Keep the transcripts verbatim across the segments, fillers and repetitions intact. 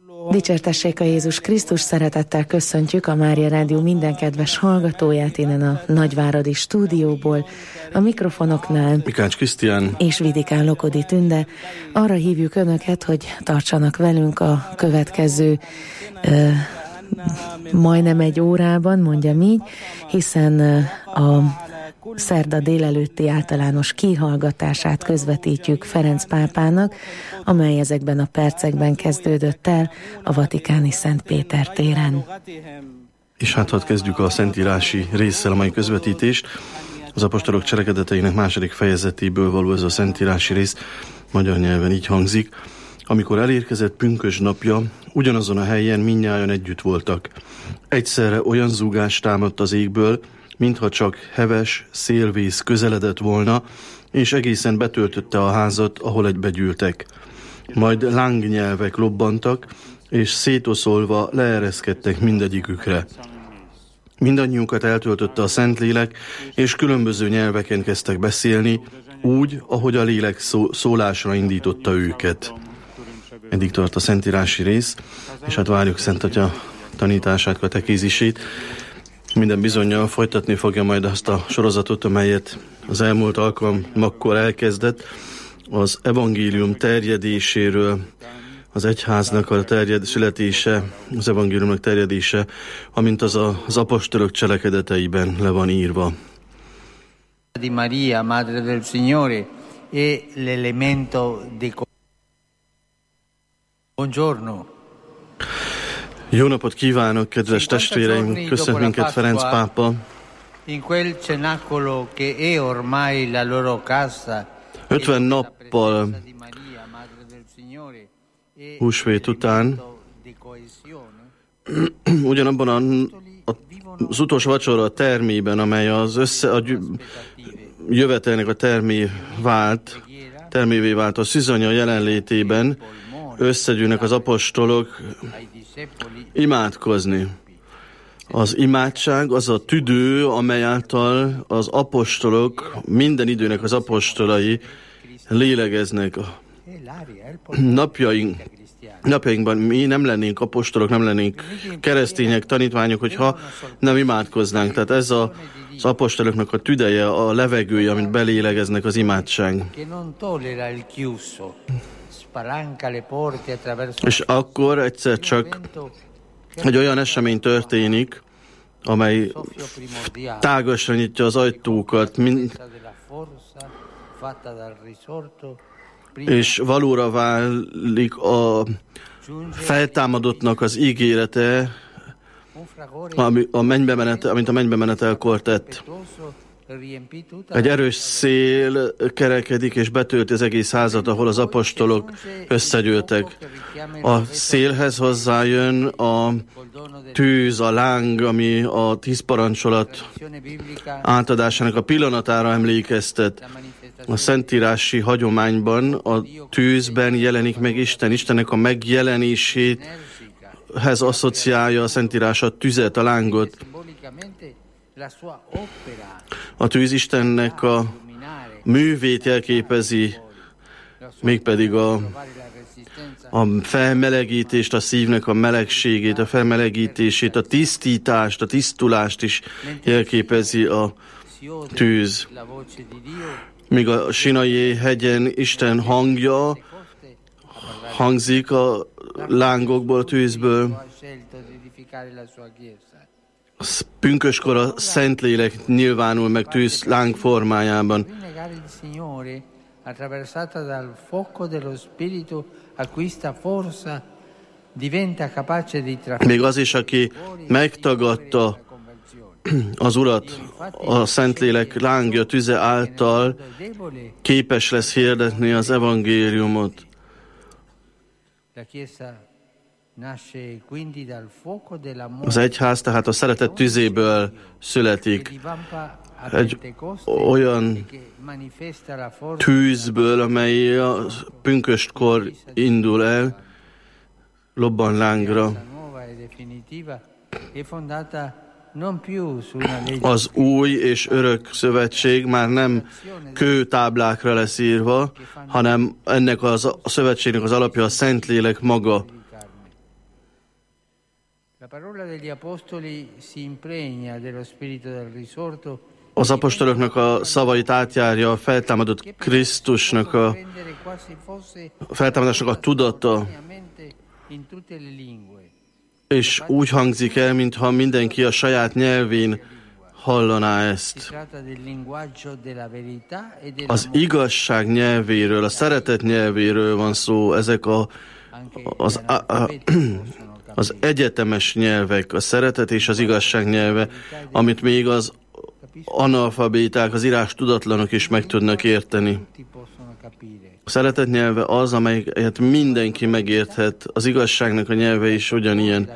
Dicsértessék a Jézus Krisztus, szeretettel köszöntjük a Mária Rádió minden kedves hallgatóját innen a nagyváradi stúdióból, a mikrofonoknál Mikács Krisztián és Vidikán Lokodi Tünde. Arra hívjuk Önöket, hogy tartsanak velünk a következő uh, majdnem egy órában, mondjam így, hiszen uh, a szerda délelőtti általános kihallgatását közvetítjük Ferenc pápának, amely ezekben a percekben kezdődött el a vatikáni Szent Péter téren. És hát hadd kezdjük a szentírási résszel a mai közvetítést. Az apostolok cselekedeteinek második fejezetéből való ez a szentírási rész magyar nyelven így hangzik. Amikor elérkezett pünkösd napja, ugyanazon a helyen mindnyájan együtt voltak. Egyszerre olyan zúgás támadt az égből, mintha csak heves szélvész közeledett volna, és egészen betöltötte a házat, ahol egybegyűltek. Majd lángnyelvek lobbantak, és szétoszolva leereszkedtek mindegyikükre. Mindannyiukat eltöltötte a Szentlélek, és különböző nyelveken kezdtek beszélni, úgy, ahogy a lélek szó, szólásra indította őket. Eddig tart a szentírási rész, és hát várjuk Szent Atya tanítását, katekézisét. Minden bizonnyal folytatni fogja majd azt a sorozatot, amelyet az elmúlt alkalmakkor elkezdett, az evangélium terjedéséről, az egyháznak a terjed, születése, az evangéliumnak terjedése, amint az a, az apostolok cselekedeteiben le van írva. Di Maria, Madre del Signore, e l'elemento di Buongiorno. Jó napot kívánok, kedves testvéreim! Köszönt minket Ferenc pápa. ötven nappal húsvét után, ugyanabban a, a, az utolsó vacsora a termében, amely az össze, a jövetelnek a termé vált, termévé vált a szűzanya jelenlétében, összegyűlnek az apostolok imádkozni. Az imádság az a tüdő, amely által az apostolok, minden időnek az apostolai lélegeznek. Napjaink, napjainkban mi nem lennénk apostolok, nem lennénk keresztények, tanítványok, hogyha nem imádkoznánk. Tehát ez a, az apostoloknak a tüdeje, a levegője, amit belélegeznek, az imádság. És akkor egyszer csak egy olyan esemény történik, amely tágasra nyitja az ajtókat, mind, és valóra válik a feltámadottnak az ígérete, ami a mennybe menet, amit a mennybe menetelkor tett. Egy erős szél kerekedik és betölti az egész házat, ahol az apostolok összegyűltek. A szélhez hozzájön a tűz, a láng, ami a tíz parancsolat átadásának a pillanatára emlékeztet. A szentírási hagyományban a tűzben jelenik meg Isten. Istennek a megjelenéséhez asszociálja a szentírás a tüzet, a lángot. A tűz Istennek a művét jelképezi, mégpedig a, a felmelegítést, a szívnek a melegségét, a felmelegítését, a tisztítást, a tisztulást is jelképezi a tűz. Míg a Sinai hegyen Isten hangja hangzik a lángokból, a tűzből, pünköskor a Szentlélek nyilvánul meg tűz láng formájában. Még az is, aki megtagadta az Urat, a Szentlélek lángja, tüze által képes lesz hirdetni az evangéliumot. Az egyház tehát a szeretet tüzéből születik, egy olyan tűzből, amely a pünköstkor indul el, lobban lángra. Az új és örök szövetség már nem kőtáblákra lesz írva, hanem ennek az, a szövetségnek az alapja a Szentlélek maga. Az apostoloknak a szavait átjárja a feltámadott Krisztusnak a feltámadásnak a tudata, és úgy hangzik el, mintha mindenki a saját nyelvén hallaná ezt. Az igazság nyelvéről, a szeretet nyelvéről van szó, ezek a, az, a, a, az egyetemes nyelvek, a szeretet és az igazság nyelve, amit még az analfabéták, az írás tudatlanok is meg tudnak érteni. A szeretet nyelve az, amelyet mindenki megérthet, az igazságnak a nyelve is ugyanilyen.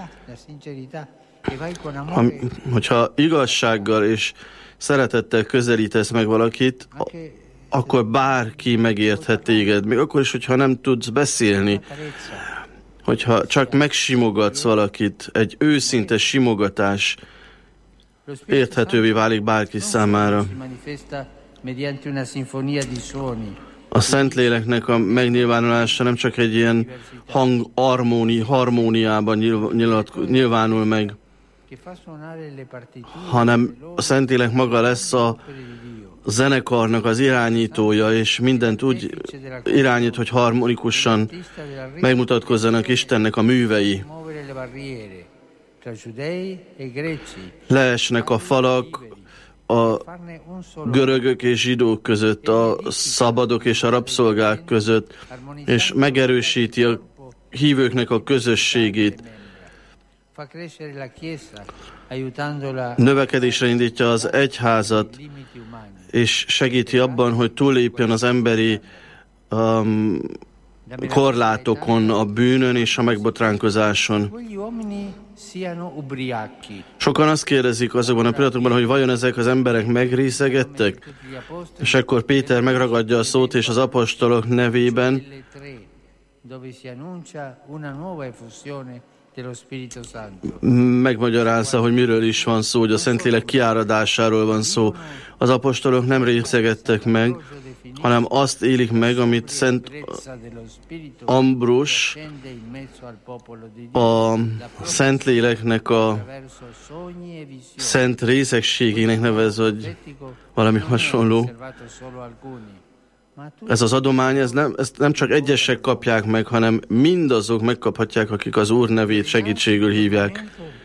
Ha, hogyha igazsággal és szeretettel közelítesz meg valakit, akkor bárki megérthet téged, még akkor is, hogyha nem tudsz beszélni. Hogyha csak megsimogatsz valakit, egy őszinte simogatás érthetővé válik bárki számára. A Szentléleknek a megnyilvánulása nem csak egy ilyen hang harmóni, harmóniában nyilat, nyilvánul meg, hanem a Szentlélek maga lesz a zenekarnak az irányítója, és mindent úgy irányít, hogy harmonikusan megmutatkozzanak Istennek a művei. Leesnek a falak a görögök és zsidók között, a szabadok és a rabszolgák között, és megerősíti a hívőknek a közösségét. Növekedésre indítja az egyházat, és segíti abban, hogy túllépjen az emberi um, korlátokon, a bűnön és a megbotránkozáson. Sokan azt kérdezik azokban a pillanatokban, hogy vajon ezek az emberek megrészegettek? És akkor Péter megragadja a szót, és az apostolok nevében megmagyarázza, hogy miről is van szó, hogy a Szentlélek kiáradásáról van szó. Az apostolok nem részegettek meg, hanem azt élik meg, amit Szent Ambrus a Szentléleknek a szent részegségének nevez, hogy valami hasonló. Ez az adomány, ez nem, ezt nem csak egyesek kapják meg, hanem mindazok megkaphatják, akik az Úr nevét segítségül hívják.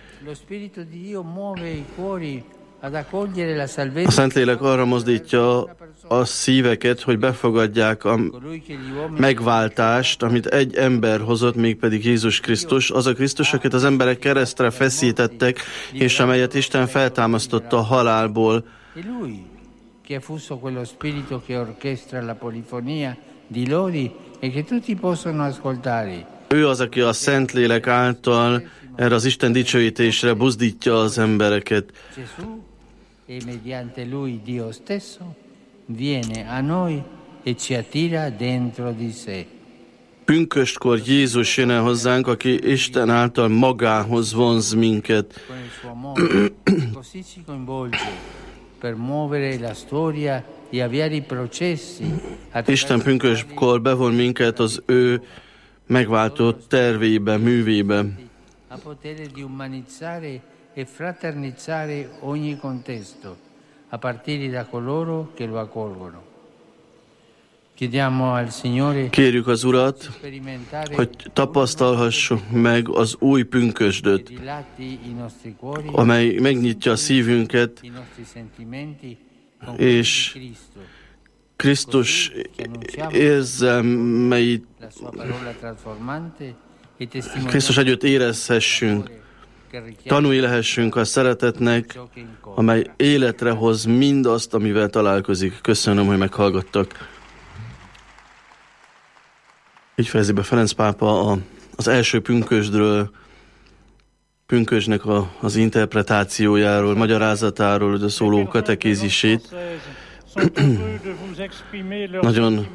A Szentlélek arra mozdítja a szíveket, hogy befogadják a megváltást, amit egy ember hozott, mégpedig Jézus Krisztus, az a Krisztus, akit az emberek keresztre feszítettek, és amelyet Isten feltámasztotta a halálból. Che affuso quello spirito che orchestra la polifonia di lodi e che tutti possono ascoltare. Ő az, aki a Szentlélek által erre az Isten dicsőítésre buzdítja az embereket. Gesù e mediante lui Dio stesso viene a noi e ci attira dentro di sé. Pünköstkor Jézus jön el hozzánk, aki Isten által magához vonz minket. Così ci coinvolge per muovere la storia e avviare i processi. Isten pünköstkor bevon minket az ő megváltott tervébe, művébe. A potere di umanizzare e fraternizzare ogni contesto, a partire da coloro che lo accolgono. Chiediamo al Signore. Kérjük az Urat, hogy tapasztalhassuk meg az új pünkösdöt, amely megnyitja a szívünket, és Krisztus érzelmeit, Krisztus együtt érezhessünk, tanulni lehessünk a szeretetnek, amely életre hoz mindazt, amivel találkozik. Köszönöm, hogy meghallgattak. Így fejezi be Ferenc pápa a, az első pünkösdről, pünkösdnek a, az interpretációjáról, magyarázatáról, a szóló katekézisét. Nagyon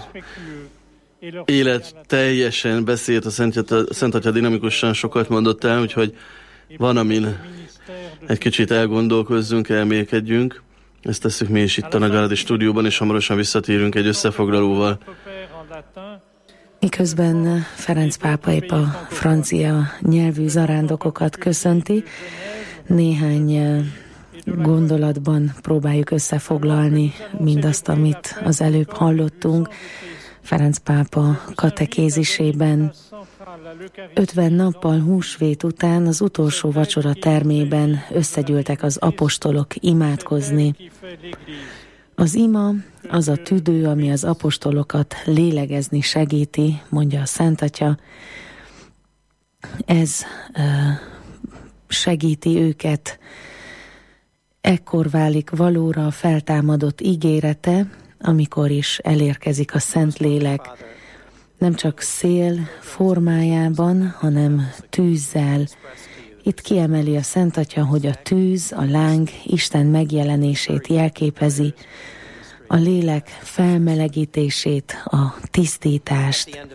életteljesen beszélt a Szent Atya, dinamikusan sokat mondott el, úgyhogy van, amin egy kicsit elgondolkozzunk, elmélkedjünk. Ezt tesszük mi is itt a Nagyváradi stúdióban, és hamarosan visszatérünk egy összefoglalóval. Miközben Ferenc pápa épp a francia nyelvű zarándokokat köszönti, néhány gondolatban próbáljuk összefoglalni mindazt, amit az előbb hallottunk. Ferenc pápa katekézisében ötven nappal húsvét után az utolsó vacsora termében összegyűltek az apostolok imádkozni. Az ima az a tüdő, ami az apostolokat lélegezni segíti, mondja a Szent Atya. Ez uh, segíti őket. Ekkor válik valóra a feltámadott ígérete, amikor is elérkezik a Szentlélek. Nem csak szél formájában, hanem tűzzel. Itt kiemeli a Szent Atya, hogy a tűz, a láng Isten megjelenését jelképezi, a lélek felmelegítését, a tisztítást.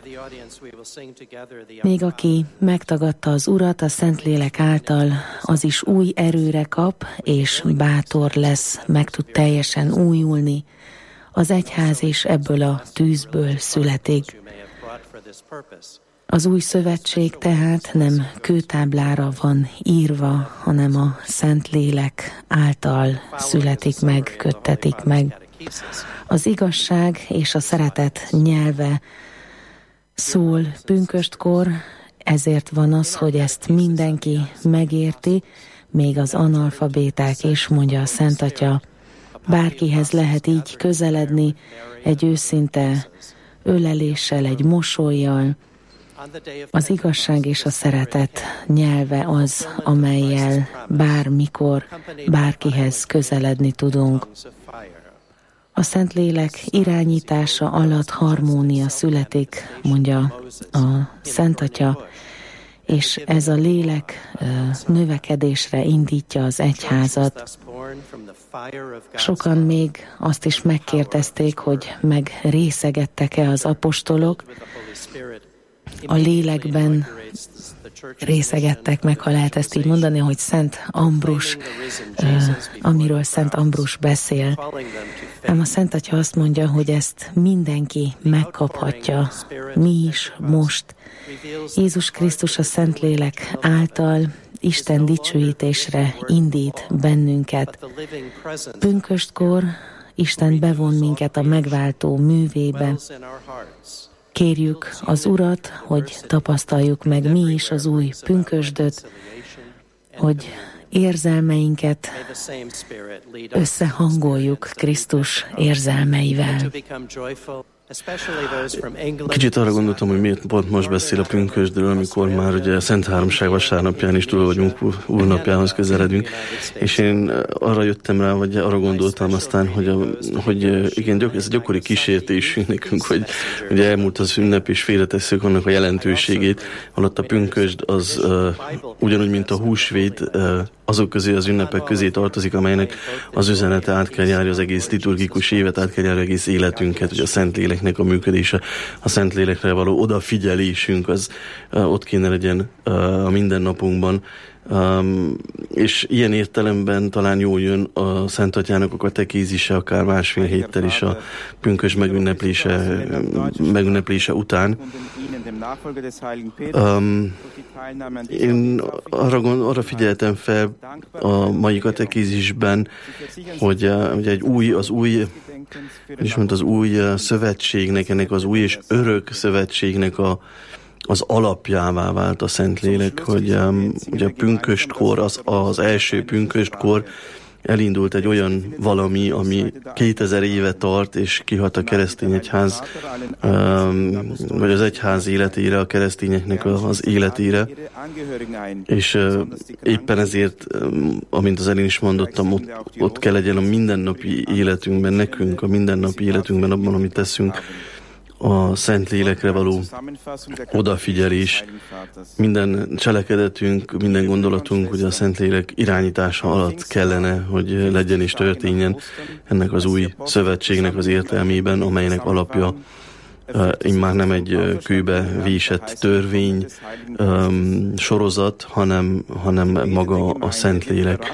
Még aki megtagadta az Urat a Szentlélek által, az is új erőre kap, és bátor lesz, meg tud teljesen újulni. Az egyház is ebből a tűzből születik. Az új szövetség tehát nem kőtáblára van írva, hanem a Szentlélek által születik meg, köttetik meg. Az igazság és a szeretet nyelve szól pünköstkor, ezért van az, hogy ezt mindenki megérti, még az analfabéták is, mondja a Szent Atya. Bárkihez lehet így közeledni, egy őszinte öleléssel, egy mosollyal. Az igazság és a szeretet nyelve az, amellyel bármikor, bárkihez közeledni tudunk. A Szentlélek irányítása alatt harmónia születik, mondja a Szent Atya, és ez a lélek növekedésre indítja az egyházat. Sokan még azt is megkérdezték, hogy megrészegettek-e az apostolok. A lélekben részegettek meg, ha lehet ezt így mondani, hogy Szent Ambrus, amiről Szent Ambrus beszél. Ám a Szent Atya azt mondja, hogy ezt mindenki megkaphatja, mi is most. Jézus Krisztus a Szentlélek által Isten dicsőítésre indít bennünket. Pünköstkor Isten bevon minket a megváltó művébe. Kérjük az Urat, hogy tapasztaljuk meg mi is az új pünkösdöt, hogy érzelmeinket összehangoljuk Krisztus érzelmeivel. Kicsit arra gondoltam, hogy miért pont most beszél a pünkösdről, amikor már ugye Szent Háromság vasárnapján is túl vagyunk, úrnapjához közeledünk, és én arra jöttem rá, vagy arra gondoltam aztán, hogy, a, hogy igen, ez egy gyakori kísértés nekünk, hogy ugye elmúlt az ünnep, és félretesszük annak a jelentőségét, holott a pünkösd az uh, ugyanúgy, mint a húsvét, uh, azok közé, az ünnepek közé tartozik, amelynek az üzenete át kell járni az egész liturgikus évet, át kell járni egész életünket, hogy a Szentléleknek a működése, a Szentlélekre való odafigyelésünk, az uh, ott kéne legyen uh, a mindennapunkban. Um, és ilyen értelemben talán jól jön a Szent Atyának a katekézise, akár másfél héttel is a pünkösd megünneplése, megünneplése után. Um, én arra, gond, arra figyeltem fel a mai katekézisben, hogy uh, ugye egy új, az új, és mondta, az új uh, szövetségnek, ennek az új és örök szövetségnek a az alapjává vált a Szentlélek, hogy um, ugye a pünköstkor, az, az első pünköstkor elindult egy olyan valami, ami kétezer éve tart, és kihat a keresztény egyház, um, vagy az egyház életére, a keresztényeknek az életére, és uh, éppen ezért, um, amint az elén is mondottam, ott, ott kell legyen a mindennapi életünkben, nekünk a mindennapi életünkben, abban, amit teszünk, a Szentlélekre való odafigyelés, minden cselekedetünk, minden gondolatunk, ugye a Szentlélek irányítása alatt kellene, hogy legyen és történjen ennek az új szövetségnek az értelmében, amelynek alapja uh, immár nem egy kőbe vésett törvény um, sorozat, hanem, hanem maga a Szentlélek.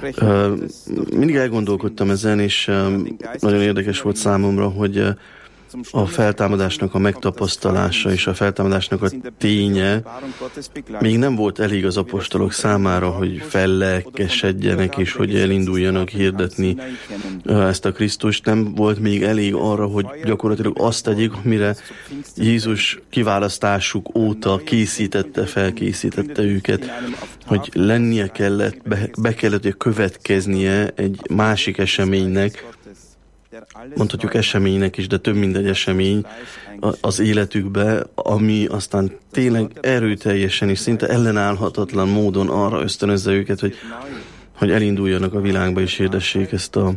Uh, mindig elgondolkodtam ezen, és um, nagyon érdekes volt számomra, hogy uh, a feltámadásnak a megtapasztalása és a feltámadásnak a ténye még nem volt elég az apostolok számára, hogy fellelkesedjenek és hogy elinduljanak hirdetni ezt a Krisztust. Nem volt még elég arra, hogy gyakorlatilag azt tegyék, mire Jézus kiválasztásuk óta készítette, felkészítette őket, hogy lennie kellett, be, be kellett, hogy következnie egy másik eseménynek, mondhatjuk eseménynek is, de több mint egy esemény az életükbe, ami aztán tényleg erőteljesen és szinte ellenállhatatlan módon arra ösztönözze őket, hogy, hogy elinduljanak a világba és hirdessék ezt a,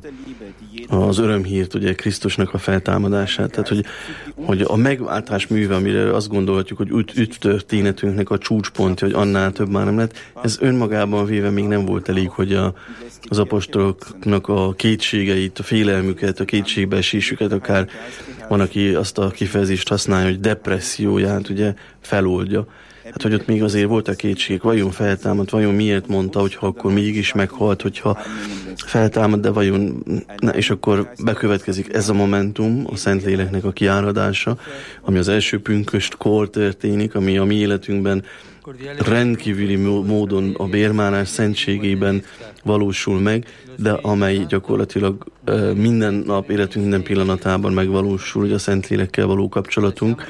az örömhírt, ugye Krisztusnak a feltámadását. Tehát, hogy, hogy a megváltás műve, amire azt gondolhatjuk, hogy üt, üt történetünknek a csúcspontja, hogy annál több már nem lett, ez önmagában véve még nem volt elég, hogy a, az apostoloknak a kétségeit, a félelmüket, a kétségbeesésüket, akár van, aki azt a kifejezést használja, hogy depresszióját ugye feloldja. Hát, hogy ott még azért voltak kétségek, vajon feltámad, vajon miért mondta, hogyha akkor mégis meghalt, hogyha feltámad, de vajon, na, és akkor bekövetkezik ez a momentum, a Szentléleknek a kiáradása, ami az első pünköstkor történik, ami a mi életünkben rendkívüli módon a bérmálás szentségében valósul meg, de amely gyakorlatilag minden nap életünk minden pillanatában megvalósul, hogy a Szentlélekkel való kapcsolatunk.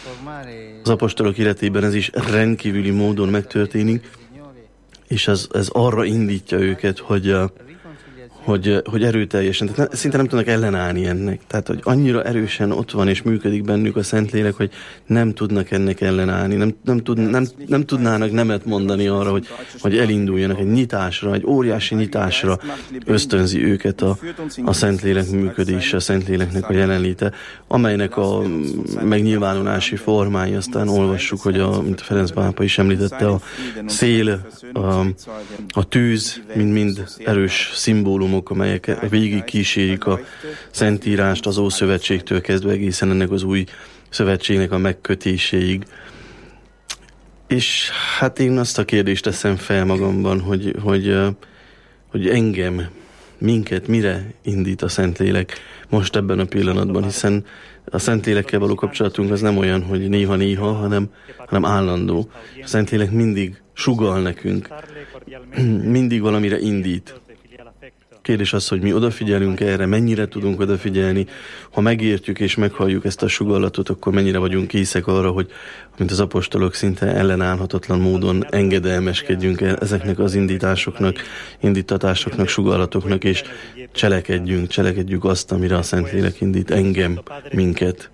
Az apostolok életében ez is rendkívüli módon megtörténik, és ez, ez arra indítja őket, hogy, hogy, hogy erőteljesen, tehát ne, szinte nem tudnak ellenállni ennek. Tehát, hogy annyira erősen ott van és működik bennük a Szentlélek, hogy nem tudnak ennek ellenállni, nem, nem, tud, nem, nem tudnának nemet mondani arra, hogy, hogy elinduljanak egy nyitásra, egy óriási nyitásra ösztönzi őket a, a Szentlélek működése, a Szentléleknek a jelenléte, amelynek a megnyilvánulási formái, aztán olvassuk, hogy a, mint Ferenc pápa is említette, a szél, a, a tűz, mind-mind erős szimbólumok, amelyek végig kísérik a Szentírást az Ószövetségtől kezdve egészen ennek az új szövetségnek a megkötéséig. És hát én azt a kérdést teszem fel magamban, hogy, hogy, hogy engem, minket mire indít a Szentlélek most ebben a pillanatban, hiszen a Szentlélekkel való kapcsolatunk az nem olyan, hogy néha-néha, hanem, hanem állandó. A Szentlélek mindig sugall nekünk, mindig valamire indít. Kérdés az, hogy mi odafigyelünk erre, mennyire tudunk odafigyelni. Ha megértjük és meghalljuk ezt a sugallatot, akkor mennyire vagyunk készek arra, hogy mint az apostolok szinte ellenállhatatlan módon engedelmeskedjünk ezeknek az indításoknak, indítatásoknak, sugallatoknak, és cselekedjünk, cselekedjük azt, amire a Szentlélek indít engem, minket.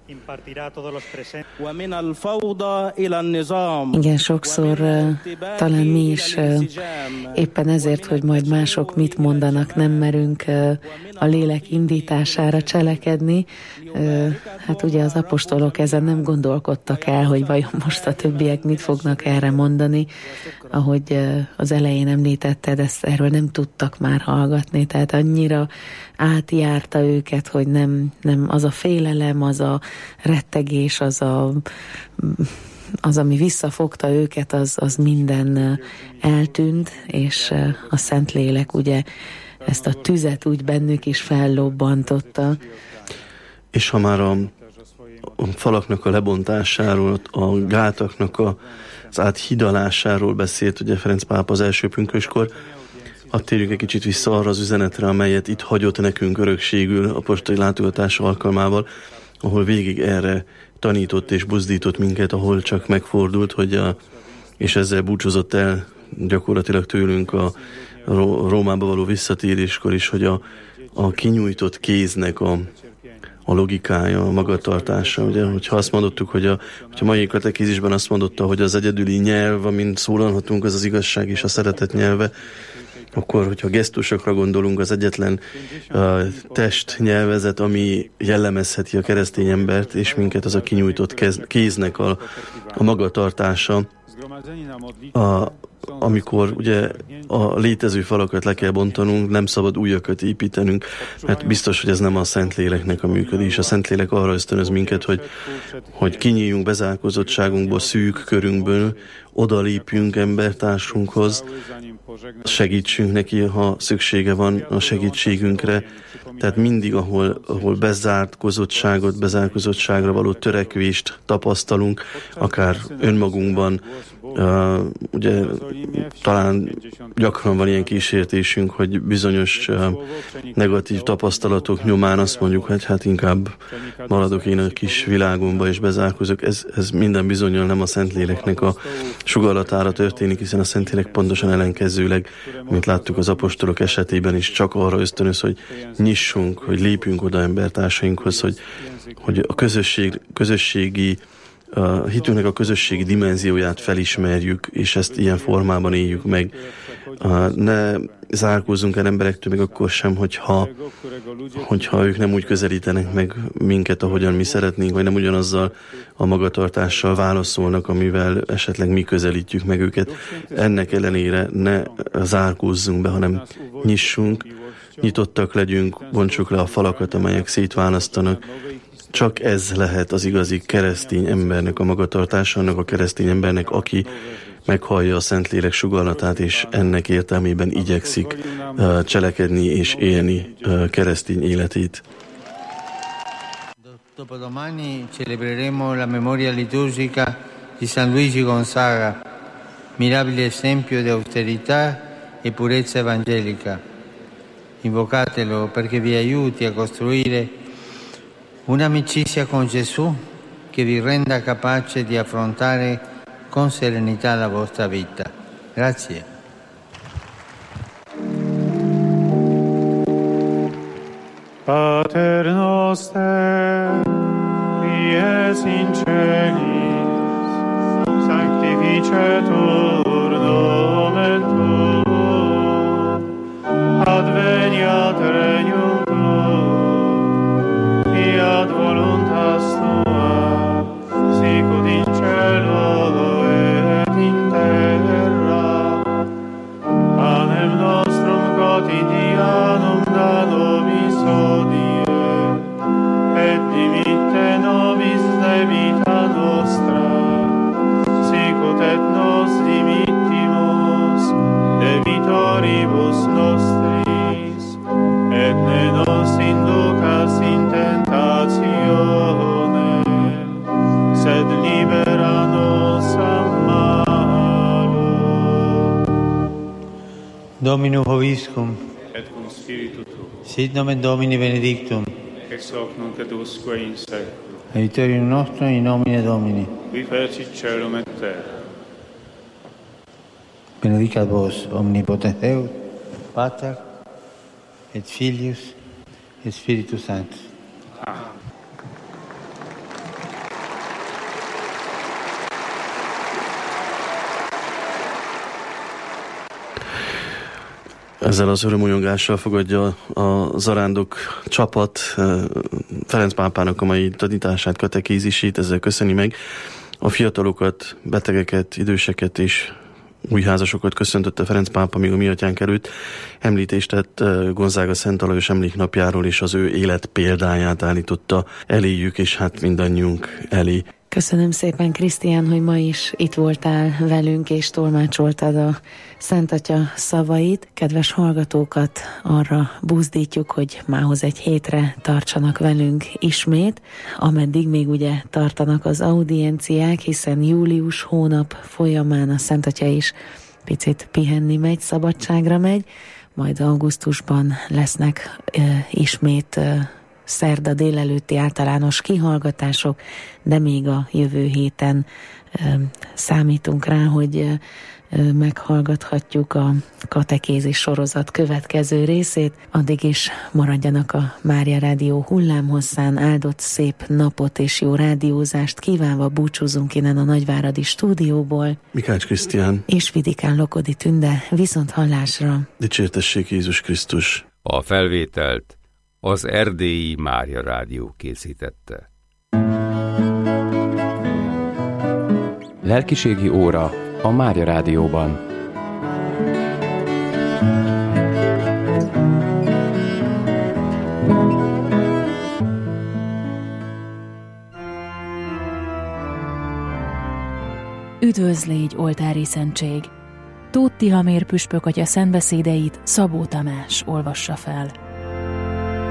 Igen, sokszor uh, talán mi is uh, éppen ezért, hogy majd mások mit mondanak, nem merünk uh, a lélek indítására cselekedni. Uh, hát ugye az apostolok ezen nem gondolkodtak el, hogy vajon most a többiek mit fognak erre mondani. Ahogy uh, az elején említetted, ezt erről nem tudtak már hallgatni, tehát annyira átjárta őket, hogy nem, nem az a félelem, az a rettegés, az a az, ami visszafogta őket, az, az minden eltűnt, és a Szentlélek ugye ezt a tüzet úgy bennük is fellobbantotta. És ha már a, a falaknak a lebontásáról, a gátaknak a, az áthidalásáról beszélt, ugye Ferenc pápa az első pünköskor, hadd térjünk egy kicsit vissza arra az üzenetre, amelyet itt hagyott nekünk örökségül a postai látogatás alkalmával, ahol végig erre tanított és buzdított minket, ahol csak megfordult, hogy a, és ezzel búcsúzott el gyakorlatilag tőlünk a, a Rómába való visszatéréskor is, hogy a, a kinyújtott kéznek a, a logikája, a magatartása. Ugye, hogyha azt mondottuk, hogy a, hogyha mai katekézisben azt mondotta, hogy az egyedüli nyelv, amin szólalhatunk, az az igazság és a szeretet nyelve, akkor, hogyha gesztusokra gondolunk, az egyetlen uh, testnyelvezet, ami jellemezheti a keresztény embert, és minket, az a kinyújtott kez, kéznek a, a magatartása, a, amikor ugye a létező falakat le kell bontanunk, nem szabad újakat építenünk, mert biztos, hogy ez nem a Szentléleknek a működés. A Szentlélek arra ösztönöz minket, hogy, hogy kinyíljunk bezárkózottságunkból, szűk körünkből, odalépjünk embertársunkhoz, segítsünk neki, ha szüksége van a segítségünkre. Tehát mindig, ahol, ahol bezárkózottságot, bezárkózottságra való törekvést tapasztalunk, akár önmagunkban, uh, ugye talán gyakran van ilyen kísértésünk, hogy bizonyos uh, negatív tapasztalatok nyomán azt mondjuk, hogy hát inkább maradok én a kis világomba és bezárkozok. Ez, ez minden bizonnyal nem a Szentléleknek a sugallatára történik, hiszen a Szentlélek pontosan ellenkezőleg, mint láttuk az apostolok esetében is, csak arra ösztönöz, hogy nyissunk, hogy lépjünk oda embertársainkhoz, hogy, hogy a közösség, közösségi, a hitünknek a közösségi dimenzióját felismerjük, és ezt ilyen formában éljük meg. Ne zárkózzunk el emberektől még akkor sem, hogyha, hogyha ők nem úgy közelítenek meg minket, ahogyan mi szeretnénk, vagy nem ugyanazzal a magatartással válaszolnak, amivel esetleg mi közelítjük meg őket. Ennek ellenére ne zárkózzunk be, hanem nyissunk, nyitottak legyünk, bontsuk le a falakat, amelyek szétválasztanak. Csak ez lehet az igazi keresztény embernek a magatartása, annak a keresztény embernek, aki meghallja a Szentlélek sugallatát, és ennek értelmében igyekszik uh, cselekedni és élni uh, keresztény életét. Dopodomani celebreremo la memoria liturgica di San Luigi Gonzaga, mirabile esempio di austerità e purezza evangelica. Invocatelo perché vi aiuti a costruire un'amicizia con Gesù che vi renda capace di affrontare con serenità la vostra vita. Grazie. Pater noster, qui es in celis, sanctificetur nomen tuum, adveniat regnum tuum, fiat voluntas tua, sicut in cielo et in terra. Panem nostrum quotidianum da nobis hodie, et dimitte nobis debita nostra, sicut et nos dimittimus debitoribus nostris, et ne nos inducas in tentatione, sed libera nos a malo. Dominum vobiscum, Et cum spiritu tuo, sit nomen Domini benedictum, ex hoc nunc et usque in seculum, aiuterium nostrum in nomine Domini. qui fecit caelum et terra. Benedicat vos omnipotens Deus, Pater et Filius et Spiritus Sanctus. Ezzel az örömújongással fogadja a zarándok csapat Ferenc pápának a mai tanítását, katekézisét, ezzel köszöni meg. A fiatalokat, betegeket, időseket és újházasokat köszöntötte Ferenc pápa, míg a mi atyánk előtt említést tett Gonzaga Szent Alajos emléknapjáról, és az ő élet példáját állította eléjük, és hát mindannyiunk elé. Köszönöm szépen, Krisztián, hogy ma is itt voltál velünk, és tolmácsoltad a Szent Atya szavait. Kedves hallgatókat arra buzdítjuk, hogy mához egy hétre tartsanak velünk ismét, ameddig még ugye tartanak az audienciák, hiszen július hónap folyamán a Szent Atya is picit pihenni megy, szabadságra megy, majd augusztusban lesznek e, ismét e, szerda délelőtti általános kihallgatások, de még a jövő héten e, számítunk rá, hogy e, meghallgathatjuk a katekézis sorozat következő részét. Addig is maradjanak a Mária Rádió hullámhosszán. Áldott szép napot és jó rádiózást kívánva búcsúzunk innen a nagyváradi stúdióból. Mikács Krisztián és Vidikán Lokodi Tünde, viszont hallásra. Dicsértessék Jézus Krisztus. A felvételt az Erdélyi Mária Rádió készítette. Lelkiségi óra a Mária Rádióban. Üdvözlégy, oltári szentség! Tóth Tihamér püspök atya szentbeszédeit Szabó Tamás olvassa fel.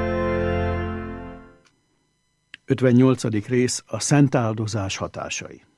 ötvennyolcadik rész a Szent Áldozás hatásai.